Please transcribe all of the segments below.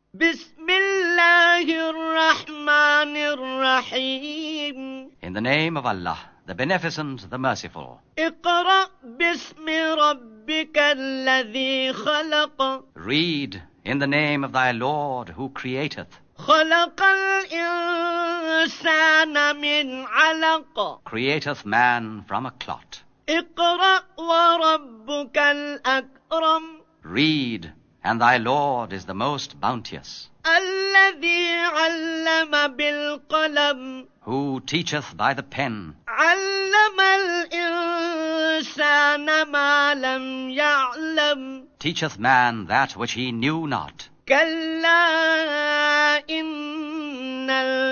بسم الله الرحمن الرحيم. In the name of Allah, the Beneficent, the Merciful. اقرأ باسم ربك الذي خلق. Read in the name of thy Lord who createth. خلق الإنسان من علق. Createth man from a clot. اقرأ وربك الأكرم. Read, and thy Lord is the most bounteous. الذي علم بالقلم. Who teacheth by the pen. علم الإنسان ما لم يعلم. Teacheth man that which he knew not. كلا إن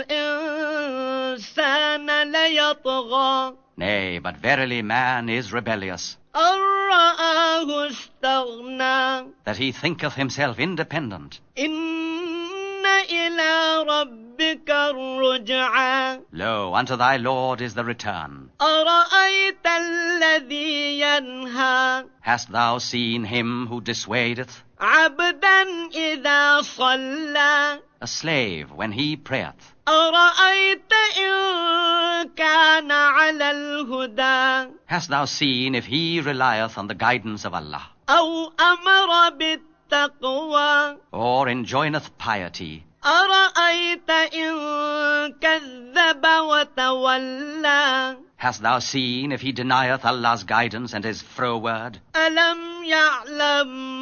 الإنسان ليطغى. Nay, but verily man is rebellious, أن رآه استغنى. that he thinketh himself independent. إن إلى ربك الرجعى. Lo, unto thy Lord is the return. أرأيت الذي ينهى. Hast thou seen him who dissuadeth? عبدا إذا صلى. A slave when he prayeth. أرأيت إن كان على الهدى. Hast thou seen if he relieth on the guidance of Allah, أو أمر بالتقوى. or enjoineth piety? أرأيت إن كذب وتولى. Hast thou seen if he denieth Allah's guidance and is froward? ألم يعلم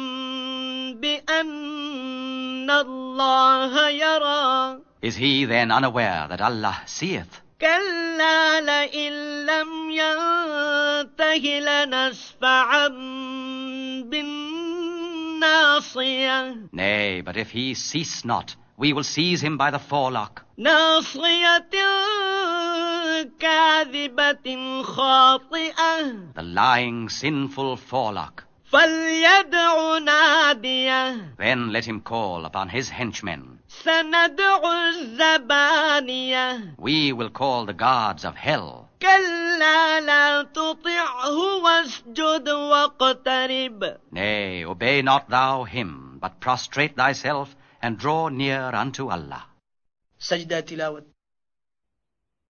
بأن الله يرى. Is he then unaware that Allah seeth? كلا لئن لم ينته لنسفعا بالناصية. Nay, but if he cease not, we will seize him by the forelock. ناصية كاذبة خاطئة. The lying, sinful forelock. فليدع ناديه. Then let him call upon his henchmen. سندع الزبانية. We will call the guards of hell. كلا لا تطعه واسجد واقترب. Nay, obey not thou him, but prostrate thyself and draw near unto Allah. سجدة تلاوة.